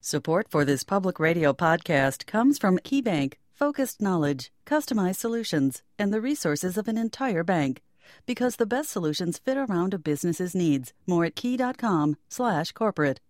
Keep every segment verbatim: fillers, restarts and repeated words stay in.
Support for this public radio podcast comes from KeyBank, focused knowledge, customized solutions, and the resources of an entire bank. Because the best solutions fit around a business's needs. More at key.com slash corporate.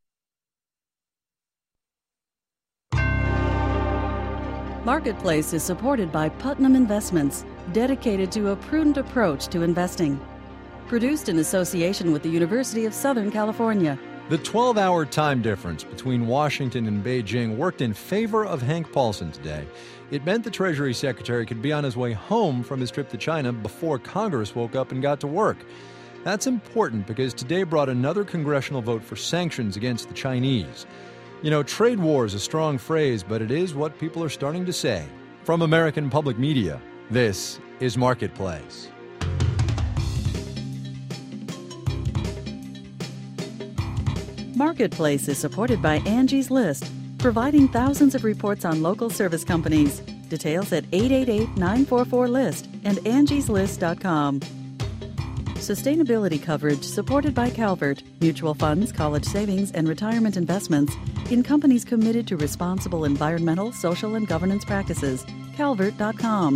Marketplace is supported by Putnam Investments, dedicated to a prudent approach to investing. Produced in association with the University of Southern California. The twelve-hour time difference between Washington and Beijing worked in favor of Hank Paulson today. It meant the Treasury Secretary could be on his way home from his trip to China before Congress woke up and got to work. That's important because today brought another congressional vote for sanctions against the Chinese. You know, trade war is a strong phrase, but it is what people are starting to say. From American Public Media, this is Marketplace. Marketplace is supported by Angie's List, providing thousands of reports on local service companies. Details at eight eight eight, nine four four, list and angies list dot com. Sustainability coverage supported by Calvert, mutual funds, college savings, and retirement investments in companies committed to responsible environmental, social, and governance practices. calvert dot com.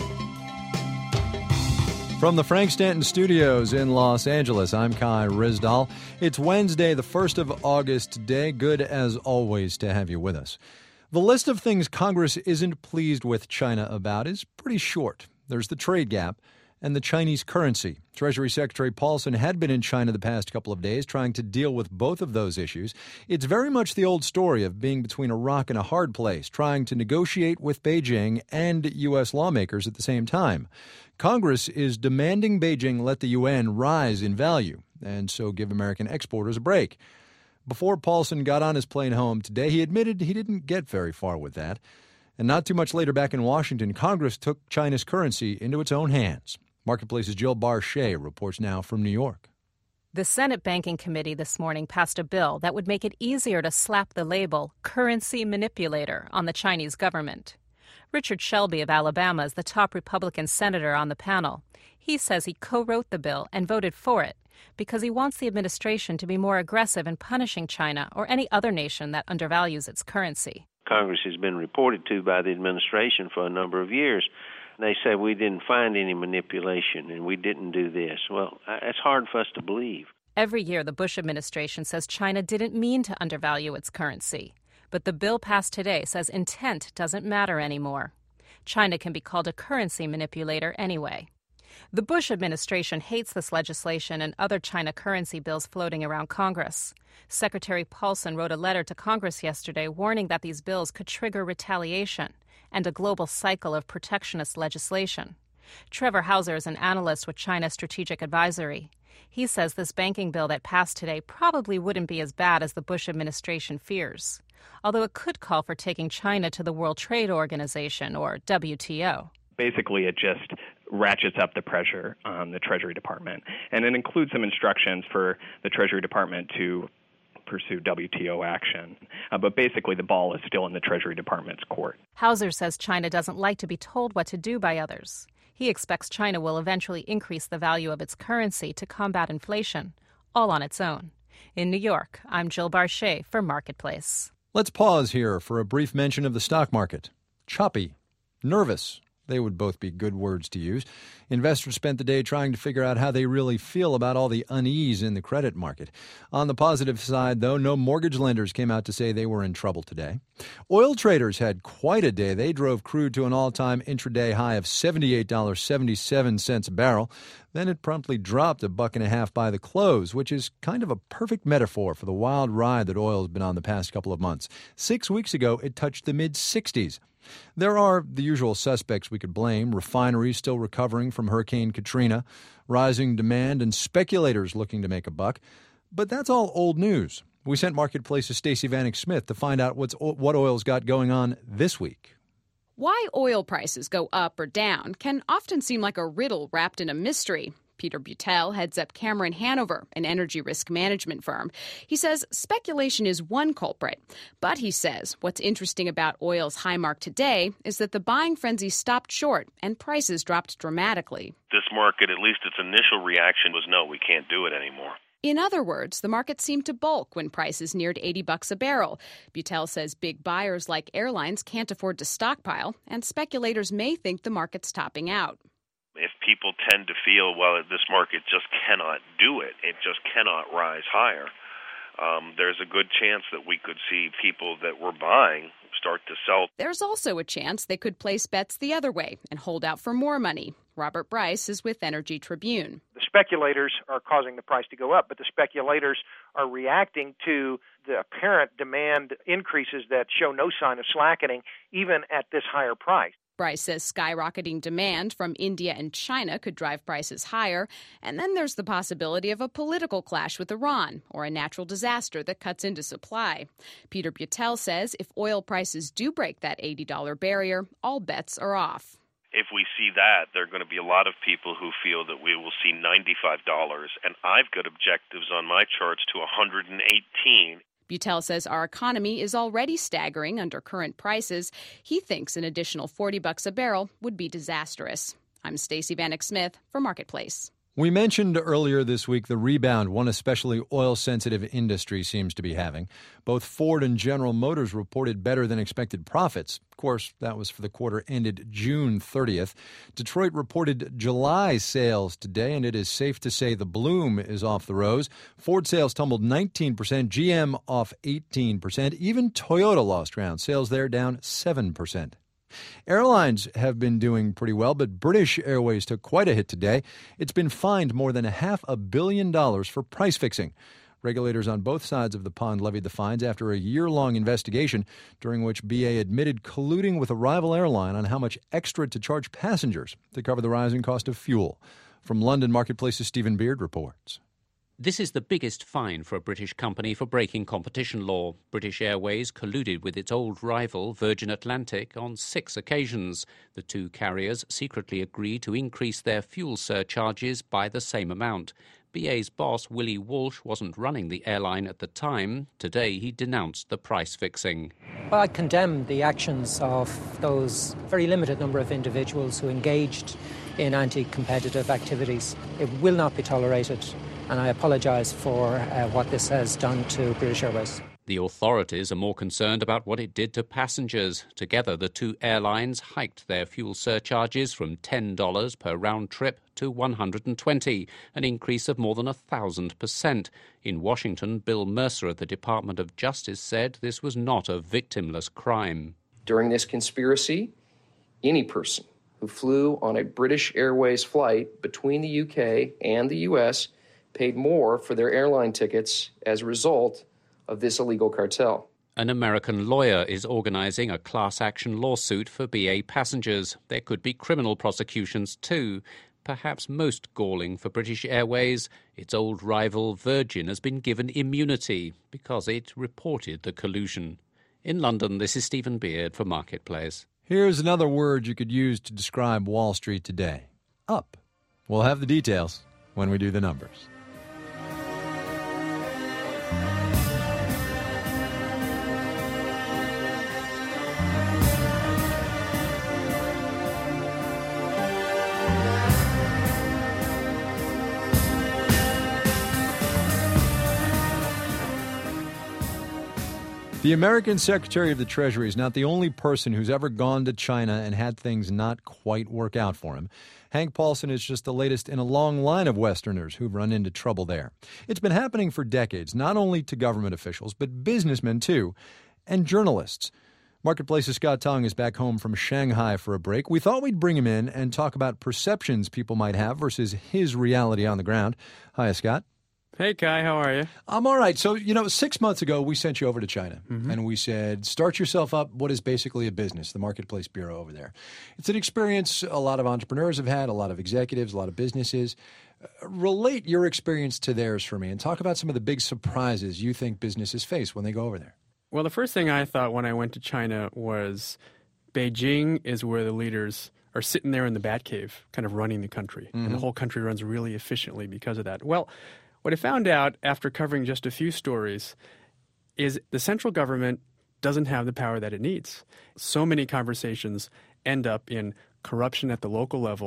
From the Frank Stanton Studios in Los Angeles, I'm Kai Ryssdal. It's Wednesday, the first of August today. Good as always to have you with us. The list of things Congress isn't pleased with China about is pretty short. There's the trade gap and the Chinese currency. Treasury Secretary Paulson had been in China the past couple of days trying to deal with both of those issues. It's very much the old story of being between a rock and a hard place, trying to negotiate with Beijing and U S lawmakers at the same time. Congress is demanding Beijing let the yuan rise in value and so give American exporters a break. Before Paulson got on his plane home today, he admitted he didn't get very far with that. And not too much later back in Washington, Congress took China's currency into its own hands. Marketplace's Jill Barchet reports now from New York. The Senate Banking Committee this morning passed a bill that would make it easier to slap the label currency manipulator on the Chinese government. Richard Shelby of Alabama is the top Republican senator on the panel. He says he co-wrote the bill and voted for it because he wants the administration to be more aggressive in punishing China or any other nation that undervalues its currency. Congress has been reported to by the administration for a number of years. They say we didn't find any manipulation and we didn't do this. Well, it's hard for us to believe. Every year, the Bush administration says China didn't mean to undervalue its currency. But the bill passed today says intent doesn't matter anymore. China can be called a currency manipulator anyway. The Bush administration hates this legislation and other China currency bills floating around Congress. Secretary Paulson wrote a letter to Congress yesterday warning that these bills could trigger retaliation and a global cycle of protectionist legislation. Trevor Hauser is an analyst with China Strategic Advisory. He says this banking bill that passed today probably wouldn't be as bad as the Bush administration fears, although it could call for taking China to the World Trade Organization, or W T O. Basically, it just ratchets up the pressure on the Treasury Department, and it includes some instructions for the Treasury Department to pursue W T O action. Uh, but basically, the ball is still in the Treasury Department's court. Hauser says China doesn't like to be told what to do by others. He expects China will eventually increase the value of its currency to combat inflation, all on its own. In New York, I'm Jill Barchet for Marketplace. Let's pause here for a brief mention of the stock market. Choppy, nervous. They would both be good words to use. Investors spent the day trying to figure out how they really feel about all the unease in the credit market. On the positive side, though, no mortgage lenders came out to say they were in trouble today. Oil traders had quite a day. They drove crude to an all-time intraday high of seventy-eight dollars and seventy-seven cents a barrel. Then it promptly dropped a buck and a half by the close, which is kind of a perfect metaphor for the wild ride that oil's been on the past couple of months. Six weeks ago, it touched the mid-sixties. There are the usual suspects we could blame: refineries still recovering from Hurricane Katrina, rising demand, and speculators looking to make a buck. But that's all old news. We sent Marketplace's Stacey Vanek Smith to find out what's, what oil's got going on this week. Why oil prices go up or down can often seem like a riddle wrapped in a mystery. Peter Butel heads up Cameron Hanover, an energy risk management firm. He says speculation is one culprit. But he says what's interesting about oil's high mark today is that the buying frenzy stopped short and prices dropped dramatically. This market, at least its initial reaction was, no, we can't do it anymore. In other words, the market seemed to bulk when prices neared eighty bucks a barrel. Butel says big buyers like airlines can't afford to stockpile, and speculators may think the market's topping out. If people tend to feel, well, this market just cannot do it, it just cannot rise higher, um, there's a good chance that we could see people that were buying start to sell. There's also a chance they could place bets the other way and hold out for more money. Robert Bryce is with Energy Tribune. The speculators are causing the price to go up, but the speculators are reacting to the apparent demand increases that show no sign of slackening, even at this higher price. Bryce says skyrocketing demand from India and China could drive prices higher, and then there's the possibility of a political clash with Iran or a natural disaster that cuts into supply. Peter Butel says if oil prices do break that eighty dollars barrier, all bets are off. If we see that, there are going to be a lot of people who feel that we will see ninety-five dollars, and I've got objectives on my charts to one hundred eighteen dollars. Butel says our economy is already staggering under current prices. He thinks an additional forty bucks a barrel would be disastrous. I'm Stacey Vanek Smith for Marketplace. We mentioned earlier this week the rebound one especially oil-sensitive industry seems to be having. Both Ford and General Motors reported better than expected profits. Of course, that was for the quarter ended June thirtieth. Detroit reported July sales today, and it is safe to say the bloom is off the rose. Ford sales tumbled nineteen percent, G M off eighteen percent. Even Toyota lost ground. Sales there down seven percent. Airlines have been doing pretty well, but British Airways took quite a hit today. It's been fined more than a half a billion dollars for price fixing. Regulators on both sides of the pond levied the fines after a year-long investigation during which B A admitted colluding with a rival airline on how much extra to charge passengers to cover the rising cost of fuel. From London, Marketplace's Stephen Beard reports. This is the biggest fine for a British company for breaking competition law. British Airways colluded with its old rival, Virgin Atlantic, on six occasions. The two carriers secretly agreed to increase their fuel surcharges by the same amount. B A's boss, Willie Walsh, wasn't running the airline at the time. Today, he denounced the price fixing. Well, I condemn the actions of those very limited number of individuals who engaged in anti-competitive activities. It will not be tolerated. And I apologise for uh, what this has done to British Airways. The authorities are more concerned about what it did to passengers. Together, the two airlines hiked their fuel surcharges from ten dollars per round trip to one hundred twenty dollars, an increase of more than one thousand percent. In Washington, Bill Mercer at the Department of Justice said this was not a victimless crime. During this conspiracy, any person who flew on a British Airways flight between the U K and the U S paid more for their airline tickets as a result of this illegal cartel. An American lawyer is organising a class action lawsuit for B A passengers. There could be criminal prosecutions too. Perhaps most galling for British Airways, its old rival Virgin has been given immunity because it reported the collusion. In London, this is Stephen Beard for Marketplace. Here's another word you could use to describe Wall Street today. Up. We'll have the details when we do the numbers. The American Secretary of the Treasury is not the only person who's ever gone to China and had things not quite work out for him. Hank Paulson is just the latest in a long line of Westerners who've run into trouble there. It's been happening for decades, not only to government officials, but businessmen too, and journalists. Marketplace's Scott Tong is back home from Shanghai for a break. We thought we'd bring him in and talk about perceptions people might have versus his reality on the ground. Hi, Scott. Hey, Kai, how are you? I'm all right. So, you know, six months ago, we sent you over to China, mm-hmm. and we said, start yourself up what is basically a business, the Marketplace Bureau over there. It's an experience a lot of entrepreneurs have had, a lot of executives, a lot of businesses. Uh, relate your experience to theirs for me and talk about some of the big surprises you think businesses face when they go over there. Well, the first thing I thought when I went to China was Beijing is where the leaders are sitting there in the Batcave, kind of running the country, mm-hmm. and the whole country runs really efficiently because of that. Well, what I found out after covering just a few stories is the central government doesn't have the power that it needs. So many conversations end up in corruption at the local level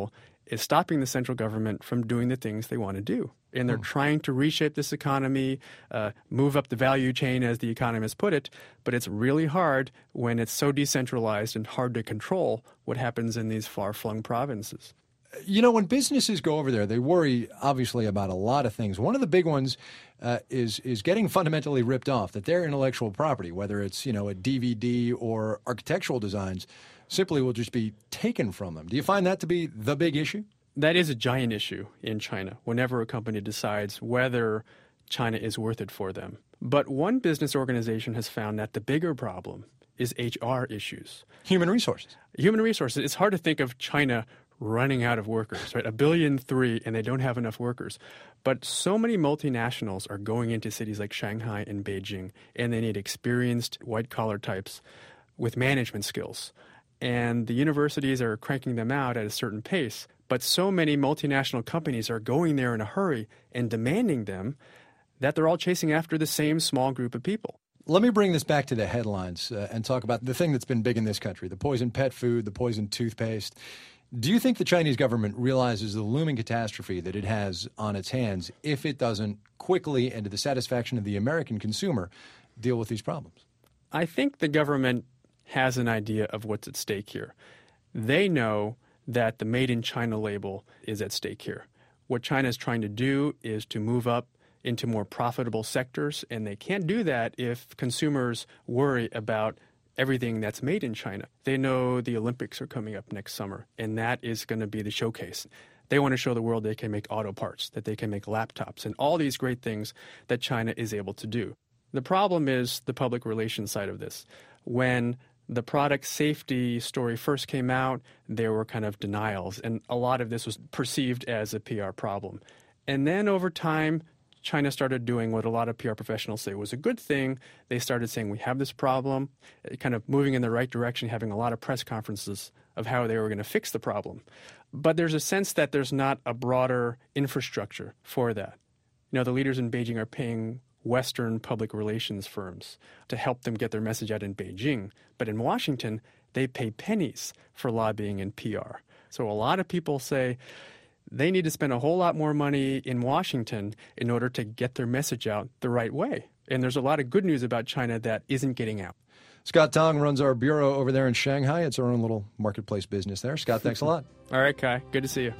is stopping the central government from doing the things they want to do. And they're hmm. trying to reshape this economy, uh, move up the value chain, as the economists put it. But it's really hard when it's so decentralized and hard to control what happens in these far-flung provinces. You know, when businesses go over there, they worry, obviously, about a lot of things. One of the big ones uh, is is getting fundamentally ripped off, that their intellectual property, whether it's, you know, a D V D or architectural designs, simply will just be taken from them. Do you find that to be the big issue? That is a giant issue in China whenever a company decides whether China is worth it for them. But one business organization has found that the bigger problem is H R issues. Human resources. Human resources. It's hard to think of China running out of workers, right? A billion three, and they don't have enough workers. But so many multinationals are going into cities like Shanghai and Beijing, and they need experienced white-collar types with management skills. And the universities are cranking them out at a certain pace. But so many multinational companies are going there in a hurry and demanding them that they're all chasing after the same small group of people. Let me bring this back to the headlines uh, and talk about the thing that's been big in this country, the poison pet food, the poison toothpaste. Do you think the Chinese government realizes the looming catastrophe that it has on its hands if it doesn't quickly and to the satisfaction of the American consumer deal with these problems? I think the government has an idea of what's at stake here. They know that the Made in China label is at stake here. What China is trying to do is to move up into more profitable sectors, and they can't do that if consumers worry about everything that's made in China. They know the Olympics are coming up next summer, and that is going to be the showcase. They want to show the world they can make auto parts, that they can make laptops, and all these great things that China is able to do. The problem is the public relations side of this. When the product safety story first came out, there were kind of denials, and a lot of this was perceived as a P R problem. And then over time, China started doing what a lot of P R professionals say was a good thing. They started saying, we have this problem, kind of moving in the right direction, having a lot of press conferences of how they were going to fix the problem. But there's a sense that there's not a broader infrastructure for that. You know, the leaders in Beijing are paying Western public relations firms to help them get their message out in Beijing. But in Washington, they pay pennies for lobbying and P R. So a lot of people say they need to spend a whole lot more money in Washington in order to get their message out the right way. And there's a lot of good news about China that isn't getting out. Scott Tong runs our bureau over there in Shanghai. It's our own little marketplace business there. Scott, thanks a lot. All right, Kai. Good to see you.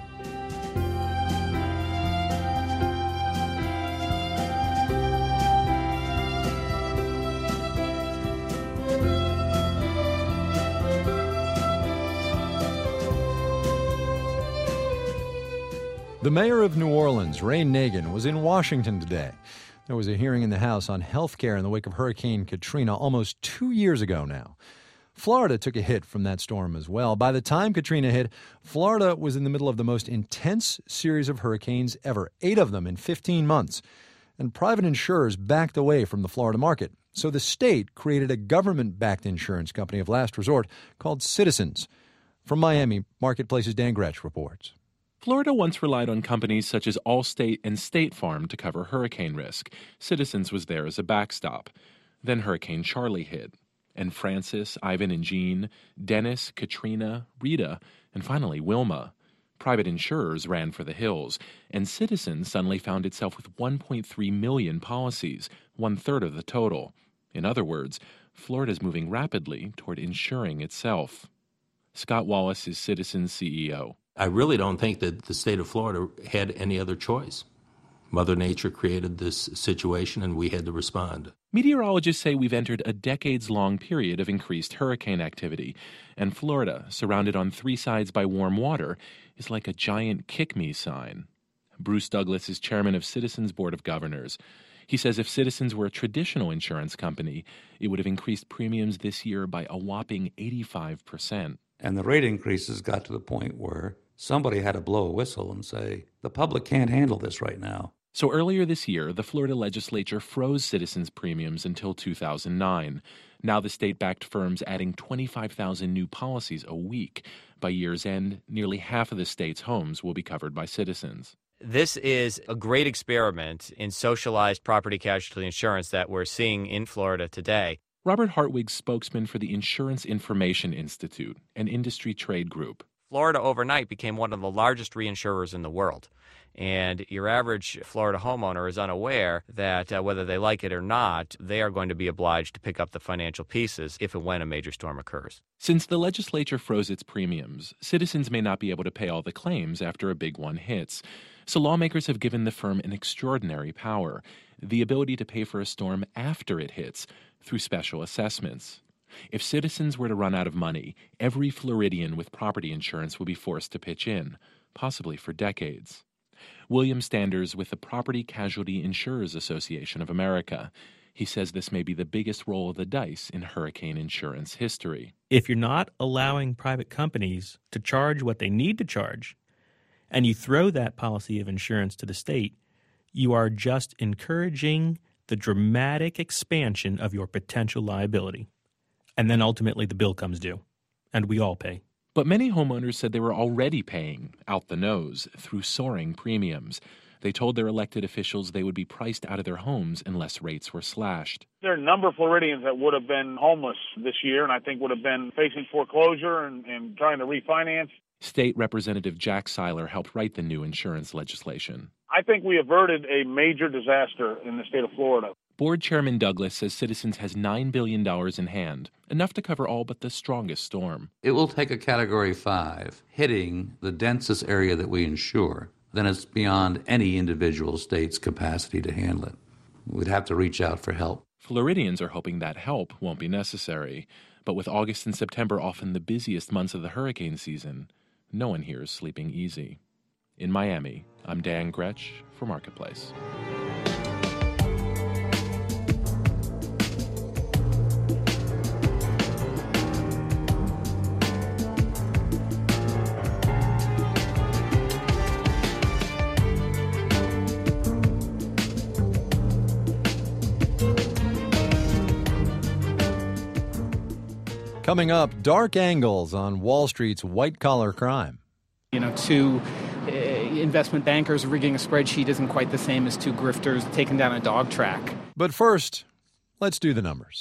The mayor of New Orleans, Ray Nagin, was in Washington today. There was a hearing in the House on health care in the wake of Hurricane Katrina almost two years ago now. Florida took a hit from that storm as well. By the time Katrina hit, Florida was in the middle of the most intense series of hurricanes ever, eight of them in fifteen months. And private insurers backed away from the Florida market. So the state created a government-backed insurance company of last resort called Citizens. From Miami, Marketplace's Dan Gretsch reports. Florida once relied on companies such as Allstate and State Farm to cover hurricane risk. Citizens was there as a backstop. Then Hurricane Charlie hit. And Francis, Ivan and Jean, Dennis, Katrina, Rita, and finally Wilma. Private insurers ran for the hills, and Citizens suddenly found itself with one point three million policies, one-third of the total. In other words, Florida's moving rapidly toward insuring itself. Scott Wallace is Citizens C E O. I really don't think that the state of Florida had any other choice. Mother Nature created this situation, and we had to respond. Meteorologists say we've entered a decades-long period of increased hurricane activity, and Florida, surrounded on three sides by warm water, is like a giant kick-me sign. Bruce Douglas is chairman of Citizens Board of Governors. He says if Citizens were a traditional insurance company, it would have increased premiums this year by a whopping eighty-five percent. And the rate increases got to the point where somebody had to blow a whistle and say, the public can't handle this right now. So earlier this year, the Florida legislature froze Citizens' premiums until two thousand nine. Now the state-backed firm's adding twenty-five thousand new policies a week. By year's end, nearly half of the state's homes will be covered by Citizens. This is a great experiment in socialized property casualty insurance that we're seeing in Florida today. Robert Hartwig's spokesman for the Insurance Information Institute, an industry trade group. Florida overnight became one of the largest reinsurers in the world. And your average Florida homeowner is unaware that uh, whether they like it or not, they are going to be obliged to pick up the financial pieces if and when a major storm occurs. Since the legislature froze its premiums, citizens may not be able to pay all the claims after a big one hits. So lawmakers have given the firm an extraordinary power, the ability to pay for a storm after it hits through special assessments. If citizens were to run out of money, every Floridian with property insurance would be forced to pitch in, possibly for decades. William Standers with the Property Casualty Insurers Association of America. He says this may be the biggest roll of the dice in hurricane insurance history. If you're not allowing private companies to charge what they need to charge, and you throw that policy of insurance to the state, you are just encouraging the dramatic expansion of your potential liability. And then ultimately the bill comes due, and we all pay. But many homeowners said they were already paying out the nose through soaring premiums. They told their elected officials they would be priced out of their homes unless rates were slashed. There are a number of Floridians that would have been homeless this year and I think would have been facing foreclosure and, and trying to refinance. State Representative Jack Seiler helped write the new insurance legislation. I think we averted a major disaster in the state of Florida. Board Chairman Douglas says Citizens has nine billion dollars in hand, enough to cover all but the strongest storm. It will take a Category five hitting the densest area that we insure. Then it's beyond any individual state's capacity to handle it. We'd have to reach out for help. Floridians are hoping that help won't be necessary. But with August and September often the busiest months of the hurricane season, no one here is sleeping easy. In Miami, I'm Dan Gretsch for Marketplace. Coming up, dark angles on Wall Street's white-collar crime. You know, two uh, investment bankers rigging a spreadsheet isn't quite the same as two grifters taking down a dog track. But first, let's do the numbers.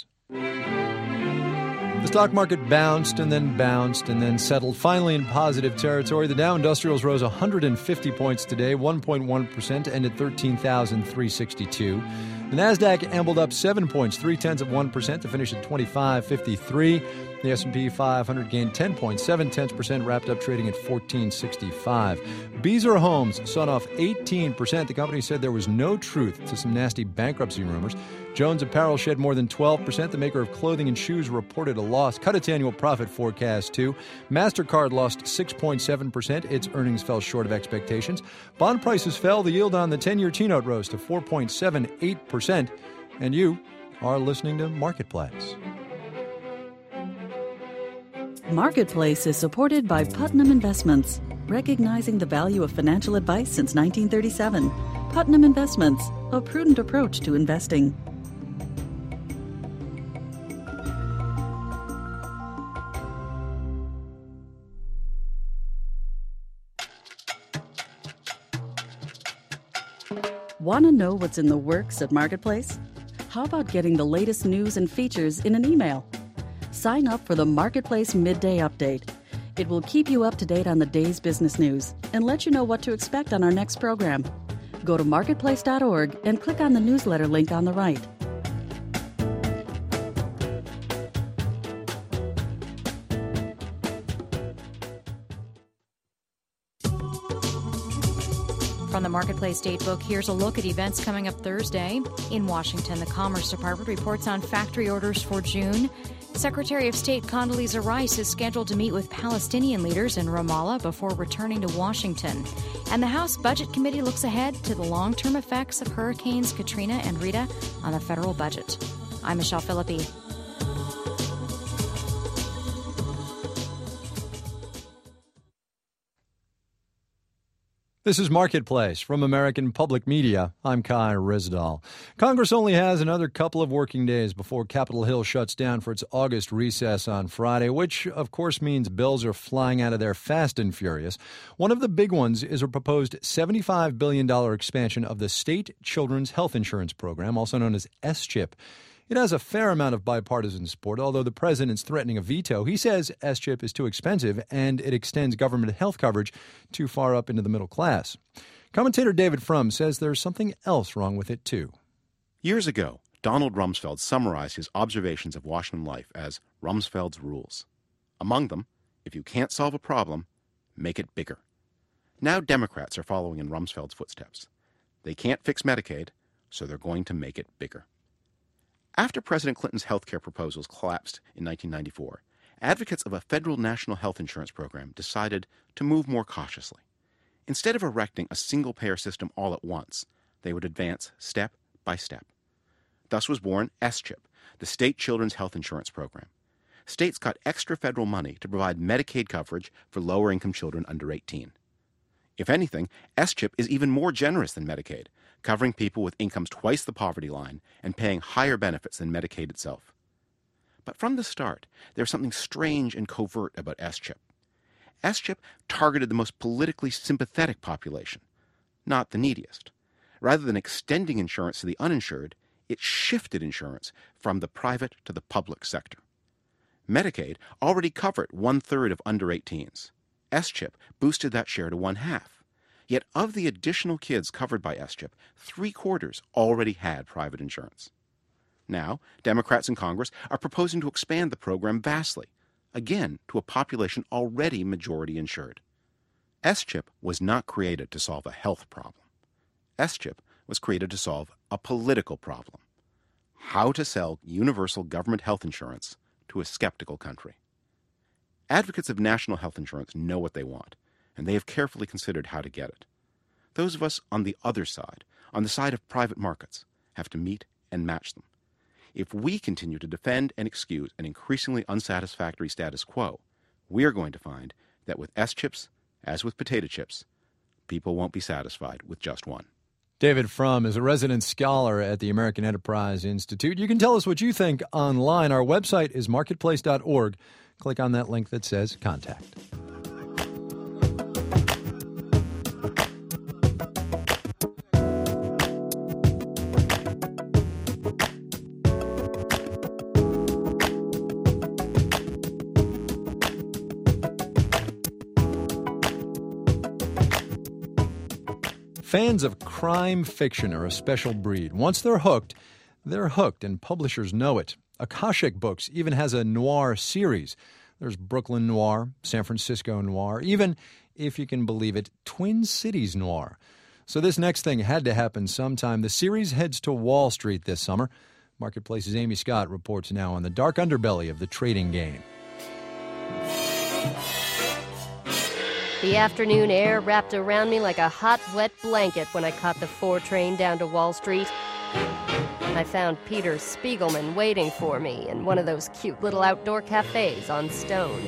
The stock market bounced and then bounced and then settled finally in positive territory. The Dow Industrials rose one hundred fifty points today, one point one percent, to end at thirteen thousand three hundred sixty-two. The Nasdaq ambled up seven points, three-tenths of one percent, to finish at twenty-five fifty-three. The S and P five hundred gained ten point seven percent, wrapped up trading at fourteen sixty-five. Beazer Homes sawed off eighteen percent. The company said there was no truth to some nasty bankruptcy rumors. Jones Apparel shed more than twelve percent. The maker of clothing and shoes reported a loss, cut its annual profit forecast too. MasterCard lost six point seven percent. Its earnings fell short of expectations. Bond prices fell. The yield on the ten-year T-note rose to four point seven eight percent. And you are listening to Marketplace. Marketplace is supported by Putnam Investments, recognizing the value of financial advice since nineteen thirty-seven. Putnam Investments, a prudent approach to investing. Want to know what's in the works at Marketplace? How about getting the latest news and features in an email? Sign up for the Marketplace Midday Update. It will keep you up to date on the day's business news and let you know what to expect on our next program. Go to marketplace dot org and click on the newsletter link on the right. From the Marketplace Datebook, here's a look at events coming up Thursday. In Washington, the Commerce Department reports on factory orders for June. Secretary of State Condoleezza Rice is scheduled to meet with Palestinian leaders in Ramallah before returning to Washington. And the House Budget Committee looks ahead to the long-term effects of Hurricanes Katrina and Rita on the federal budget. I'm Michelle Philippi. This is Marketplace from American Public Media. I'm Kai Rizdal. Congress only has another couple of working days before Capitol Hill shuts down for its August recess on Friday, which, of course, means bills are flying out of there fast and furious. One of the big ones is a proposed seventy-five billion dollars expansion of the State Children's Health Insurance Program, also known as S CHIP. It has a fair amount of bipartisan support, although the president's threatening a veto. He says S chip is too expensive and it extends government health coverage too far up into the middle class. Commentator David Frum says there's something else wrong with it, too. Years ago, Donald Rumsfeld summarized his observations of Washington life as Rumsfeld's rules. Among them, if you can't solve a problem, make it bigger. Now Democrats are following in Rumsfeld's footsteps. They can't fix Medicaid, so they're going to make it bigger. After President Clinton's health care proposals collapsed in nineteen ninety-four, advocates of a federal national health insurance program decided to move more cautiously. Instead of erecting a single-payer system all at once, they would advance step by step. Thus was born S chip, the state children's health insurance program. States got extra federal money to provide Medicaid coverage for lower-income children under eighteen. If anything, S chip is even more generous than Medicaid, covering people with incomes twice the poverty line and paying higher benefits than Medicaid itself. But from the start, there's something strange and covert about S chip. S chip targeted the most politically sympathetic population, not the neediest. Rather than extending insurance to the uninsured, it shifted insurance from the private to the public sector. Medicaid already covered one-third of under eighteens. S chip boosted that share to one-half. Yet of the additional kids covered by S chip, three-quarters already had private insurance. Now, Democrats in Congress are proposing to expand the program vastly, again to a population already majority insured. S chip was not created to solve a health problem. S chip was created to solve a political problem: how to sell universal government health insurance to a skeptical country. Advocates of national health insurance know what they want, and they have carefully considered how to get it. Those of us on the other side, on the side of private markets, have to meet and match them. If we continue to defend and excuse an increasingly unsatisfactory status quo, we are going to find that with S chips, as with potato chips, people won't be satisfied with just one. David Frum is a resident scholar at the American Enterprise Institute. You can tell us what you think online. Our website is marketplace dot org. Click on that link that says Contact. Fans of crime fiction are a special breed. Once they're hooked, they're hooked, and publishers know it. Akashic Books even has a noir series. There's Brooklyn Noir, San Francisco Noir, even, if you can believe it, Twin Cities Noir. So this next thing had to happen sometime. The series heads to Wall Street this summer. Marketplace's Amy Scott reports now on the dark underbelly of the trading game. The afternoon air wrapped around me like a hot, wet blanket when I caught the four train down to Wall Street. I found Peter Spiegelman waiting for me in one of those cute little outdoor cafes on Stone.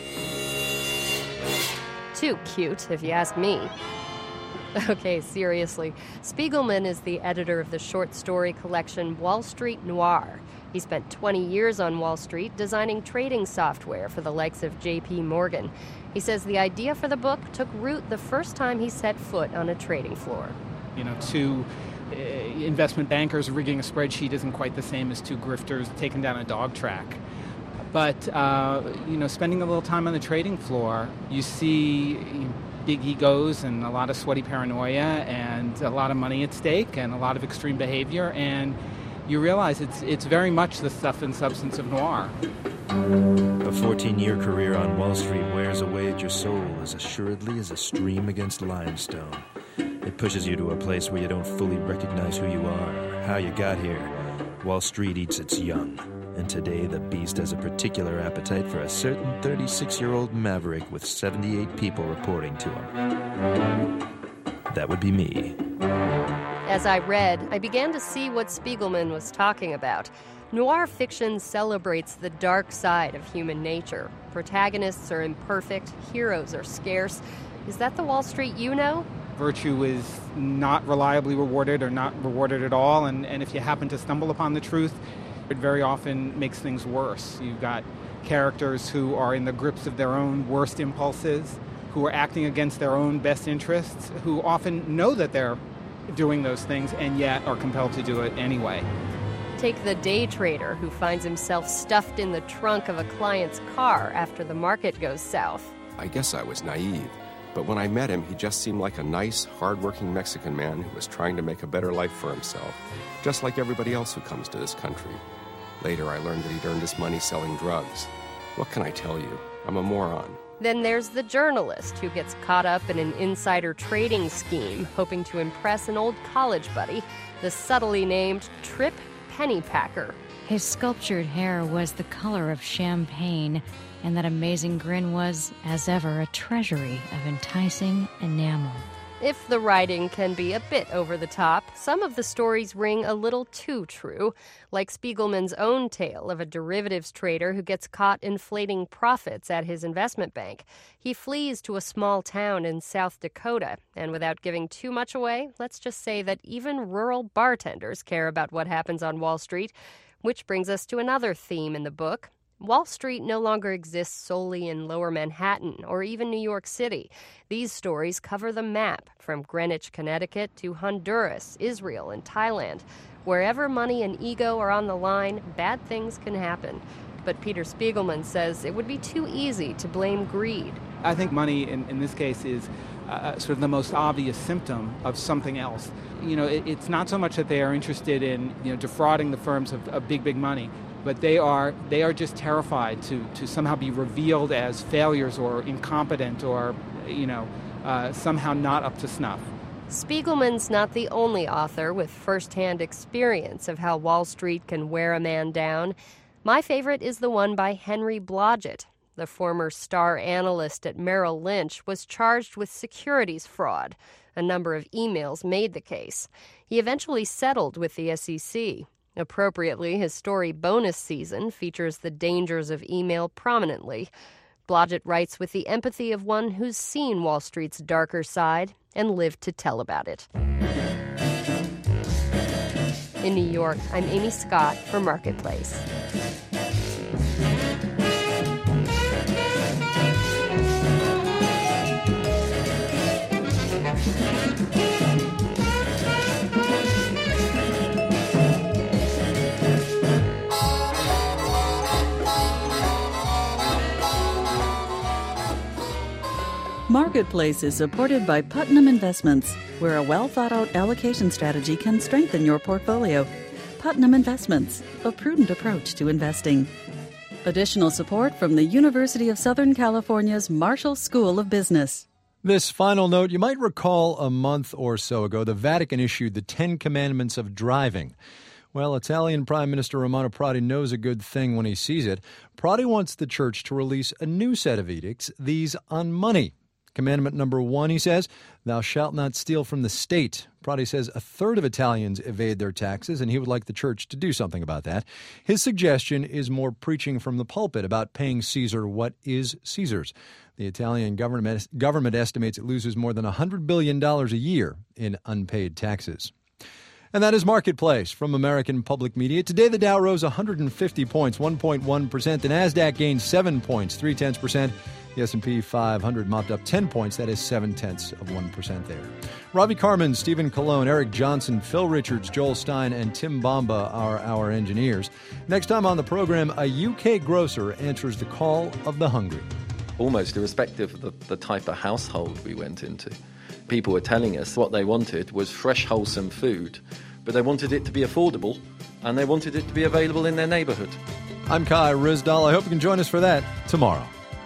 Too cute, if you ask me. Okay, seriously. Spiegelman is the editor of the short story collection Wall Street Noir. He spent twenty years on Wall Street designing trading software for the likes of J P Morgan. He says the idea for the book took root the first time he set foot on a trading floor. You know, two uh, investment bankers rigging a spreadsheet isn't quite the same as two grifters taking down a dog track. But, uh, you know, spending a little time on the trading floor, you see big egos and a lot of sweaty paranoia and a lot of money at stake and a lot of extreme behavior, and you realize it's it's very much the stuff and substance of noir. A fourteen-year career on Wall Street wears away at your soul as assuredly as a stream against limestone. It pushes you to a place where you don't fully recognize who you are or how you got here. Wall Street eats its young, and today the beast has a particular appetite for a certain thirty-six-year-old maverick with seventy-eight people reporting to him. That would be me. As I read, I began to see what Spiegelman was talking about. Noir fiction celebrates the dark side of human nature. Protagonists are imperfect, heroes are scarce. Is that the Wall Street you know? Virtue is not reliably rewarded or not rewarded at all, and, and if you happen to stumble upon the truth, it very often makes things worse. You've got characters who are in the grips of their own worst impulses, who are acting against their own best interests, who often know that they're doing those things and yet are compelled to do it anyway. Take the day trader who finds himself stuffed in the trunk of a client's car after the market goes south. I guess I was naive, but when I met him, he just seemed like a nice, hard-working Mexican man who was trying to make a better life for himself, just like everybody else who comes to this country. Later, I learned that he'd earned his money selling drugs. What can I tell you? I'm a moron. Then there's the journalist who gets caught up in an insider trading scheme, hoping to impress an old college buddy, the subtly named Trip Pennypacker. His sculptured hair was the color of champagne, and that amazing grin was, as ever, a treasury of enticing enamel. If the writing can be a bit over the top, some of the stories ring a little too true, like Spiegelman's own tale of a derivatives trader who gets caught inflating profits at his investment bank. He flees to a small town in South Dakota, and without giving too much away, let's just say that even rural bartenders care about what happens on Wall Street, which brings us to another theme in the book. Wall Street no longer exists solely in Lower Manhattan or even New York City. These stories cover the map from Greenwich, Connecticut to Honduras, Israel, and Thailand. Wherever money and ego are on the line, bad things can happen. But Peter Spiegelman says it would be too easy to blame greed. I think money in, in this case is uh, sort of the most obvious symptom of something else. You know, it, it's not so much that they are interested in, you know, defrauding the firms of, of big, big money, but they are they are just terrified to, to somehow be revealed as failures or incompetent or, you know, uh, somehow not up to snuff. Spiegelman's not the only author with first-hand experience of how Wall Street can wear a man down. My favorite is the one by Henry Blodgett. The former star analyst at Merrill Lynch was charged with securities fraud. A number of emails made the case. He eventually settled with the S E C. Appropriately, his story Bonus Season features the dangers of email prominently. Blodgett writes with the empathy of one who's seen Wall Street's darker side and lived to tell about it. In New York, I'm Amy Scott for Marketplace. Marketplace is supported by Putnam Investments, where a well-thought-out allocation strategy can strengthen your portfolio. Putnam Investments, a prudent approach to investing. Additional support from the University of Southern California's Marshall School of Business. This final note, you might recall a month or so ago, the Vatican issued the Ten Commandments of driving. Well, Italian Prime Minister Romano Prodi knows a good thing when he sees it. Prodi wants the church to release a new set of edicts, these on money. Commandment number one, he says, thou shalt not steal from the state. Prodi says a third of Italians evade their taxes, and he would like the church to do something about that. His suggestion is more preaching from the pulpit about paying Caesar what is Caesar's. The Italian government, government estimates it loses more than one hundred billion dollars a year in unpaid taxes. And that is Marketplace from American Public Media. Today, the Dow rose one hundred fifty points, one point one percent. The NASDAQ gained seven points, three tenths percent. The S and P five hundred mopped up ten points. That is seven tenths of one percent there. Ravi Carmen, Stephen Colon, Eric Johnson, Phil Richards, Joel Stein, and Tim Bamba are our engineers. Next time on the program, a U K grocer answers the call of the hungry. Almost irrespective of the, the type of household we went into. People were telling us what they wanted was fresh, wholesome food, but they wanted it to be affordable, and they wanted it to be available in their neighborhood. I'm Kai Rizdal. I hope you can join us for that tomorrow.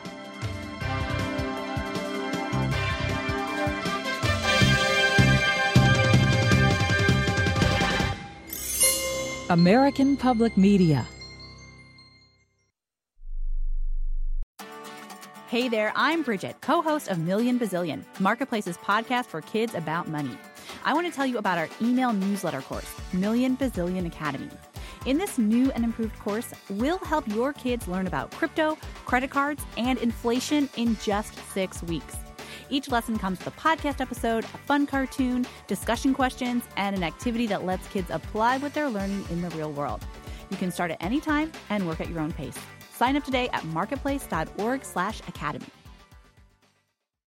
American Public Media. Hey there, I'm Bridget, co-host of Million Bazillion, Marketplace's podcast for kids about money. I want to tell you about our email newsletter course, Million Bazillion Academy. In this new and improved course, we'll help your kids learn about crypto, credit cards, and inflation in just six weeks. Each lesson comes with a podcast episode, a fun cartoon, discussion questions, and an activity that lets kids apply what they're learning in the real world. You can start at any time and work at your own pace. Sign up today at marketplace.org slash academy.